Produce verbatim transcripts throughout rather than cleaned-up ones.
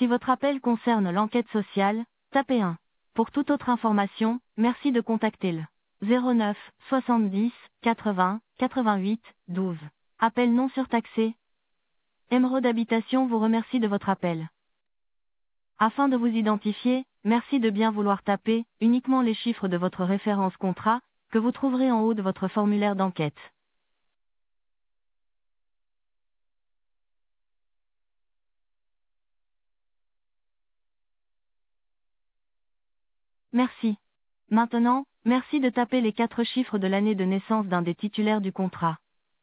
Si votre appel concerne l'enquête sociale, tapez un. Pour toute autre information, merci de contacter le zéro neuf soixante-dix quatre-vingts quatre-vingt-huit douze. Appel non surtaxé. Émeraude Habitation vous remercie de votre appel. Afin de vous identifier, merci de bien vouloir taper uniquement les chiffres de votre référence contrat, que vous trouverez en haut de votre formulaire d'enquête. Merci. Maintenant, merci de taper les quatre chiffres de l'année de naissance d'un des titulaires du contrat.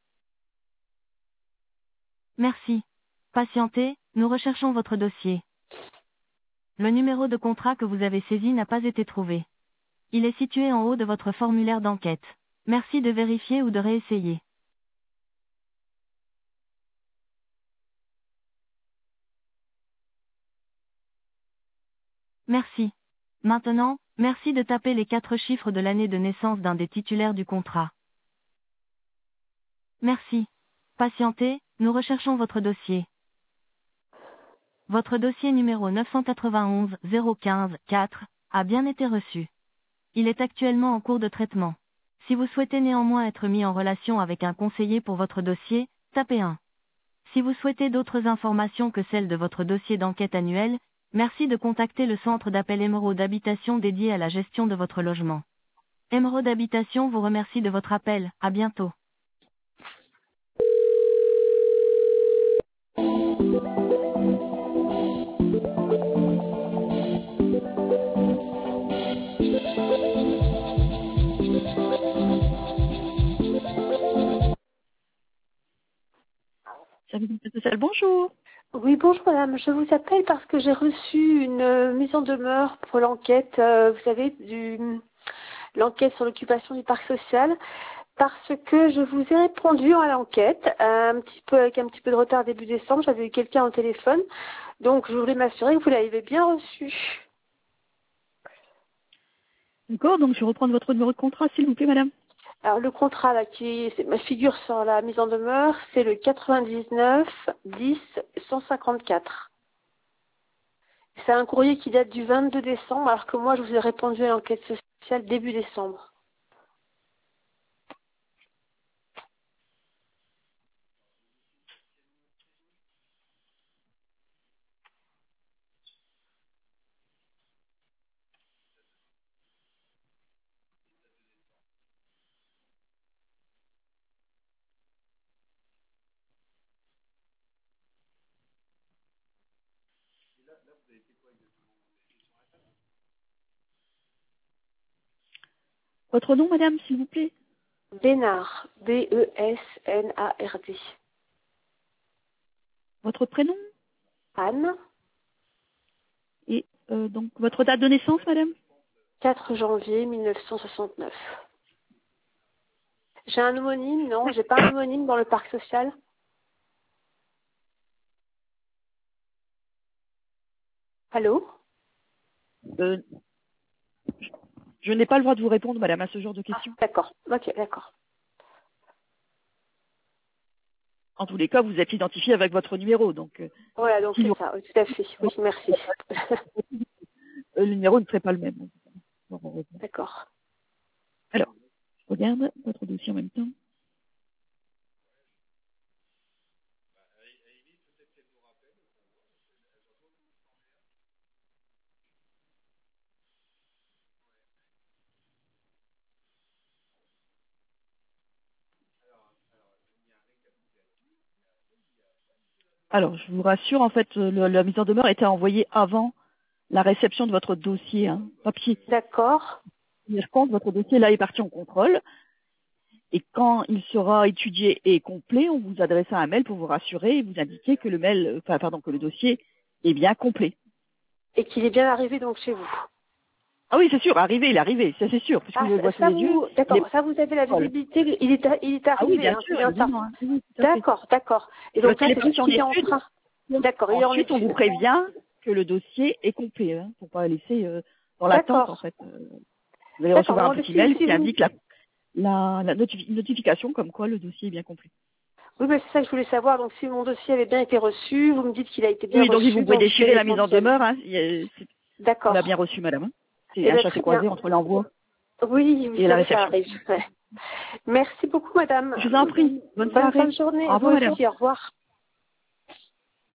Merci. Patientez, nous recherchons votre dossier. Le numéro de contrat que vous avez saisi n'a pas été trouvé. Il est situé en haut de votre formulaire d'enquête. Merci de vérifier ou de réessayer. Merci. Maintenant, merci de taper les quatre chiffres de l'année de naissance d'un des titulaires du contrat. Merci. Patientez, nous recherchons votre dossier. Votre dossier numéro neuf cent quatre-vingt-onze zéro quinze quatre a bien été reçu. Il est actuellement en cours de traitement. Si vous souhaitez néanmoins être mis en relation avec un conseiller pour votre dossier, tapez un. Si vous souhaitez d'autres informations que celles de votre dossier d'enquête annuel, merci de contacter le centre d'appel Émeraude Habitation dédié à la gestion de votre logement. Émeraude Habitation vous remercie de votre appel. À bientôt. Service d'enquête sociale, bonjour. Oui, bonjour madame. Je vous appelle parce que j'ai reçu une euh, mise en demeure pour l'enquête, euh, vous savez, du l'enquête sur l'occupation du parc social, parce que je vous ai répondu à l'enquête, un petit peu avec un petit peu de retard début décembre. J'avais eu quelqu'un au téléphone, donc je voulais m'assurer que vous l'avez bien reçu. D'accord, donc je reprends votre numéro de contrat, s'il vous plaît, madame. Alors le contrat là qui ma figure sur la mise en demeure, c'est le quatre-vingt-dix-neuf dix cent cinquante-quatre. C'est un courrier qui date du vingt-deux décembre, alors que moi je vous ai répondu à l'enquête sociale début décembre. Votre nom, madame, s'il vous plaît. Besnard, B E S N A R D. Votre prénom Anne, et euh, donc votre date de naissance, madame. quatre janvier mille neuf cent soixante-neuf. J'ai un homonyme, non, j'ai pas un homonyme dans le parc social. Allô? Euh, je n'ai pas le droit de vous répondre, madame, à ce genre de Ah, questions. d'accord, ok, d'accord. En tous les cas, vous êtes identifié avec votre numéro, donc euh, Voilà, donc si c'est ça, oui, tout à fait. Oui, merci. le numéro ne serait pas le même. D'accord. Alors, je regarde votre dossier en même temps. Alors, je vous rassure, en fait, le, la mise en demeure était envoyée avant la réception de votre dossier hein, papier. D'accord. Par contre, votre dossier là est parti en contrôle. Et quand il sera étudié et complet, on vous adressera un mail pour vous rassurer et vous indiquer que le mail, enfin, pardon, que le dossier est bien complet. Et qu'il est bien arrivé donc chez vous. Ah oui, c'est sûr, arrivé, il est arrivé, ça c'est sûr, puisque Ah, je le vois sous ça les yeux. vous, Il est d'accord, ça vous avez la contrôle. visibilité, il est, il est Ah oui, arrivé, bien hein, c'est sûr, bien ça. évidemment. Hein. Oui, tout à fait. D'accord, d'accord. Et Le donc là, dossier est c'est juste parti en qu'il est en étude. train. D'accord, il est en Ensuite, on vous étude. prévient que le dossier est complet, hein, pour pas laisser euh, dans l'attente en D'accord. fait. Euh, vous allez D'accord. recevoir un Non, mais petit si, mail si qui vous, indique la, la, la notifi- notification comme quoi le dossier est bien complet. Oui, ben, c'est ça que je voulais savoir. Donc, si mon dossier avait bien été reçu, vous me dites qu'il a été bien Oui, donc reçu. vous pouvez donc déchirer c'est la mise en l'essentiel. demeure. Hein. Il y a- c'est- On D'accord. l'a bien reçu, madame. Hein. C'est Eh un ben, chassé très bien. croisé entre l'envoi Oui, vous et la savez, ça réception. arrive. Ouais. Merci beaucoup, madame. Je vous en prie. Bonne Bonne fin soirée. de journée. Au revoir, Vous madame. aussi, au revoir.